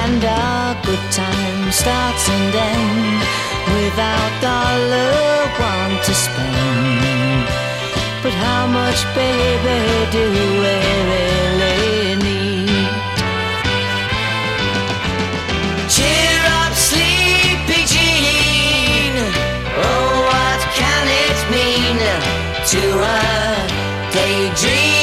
And our good time starts and ends without dollar one to spend. But how much, baby, do we really need? Cheer up, sleepy Jean. Oh, what can it mean to a daydream?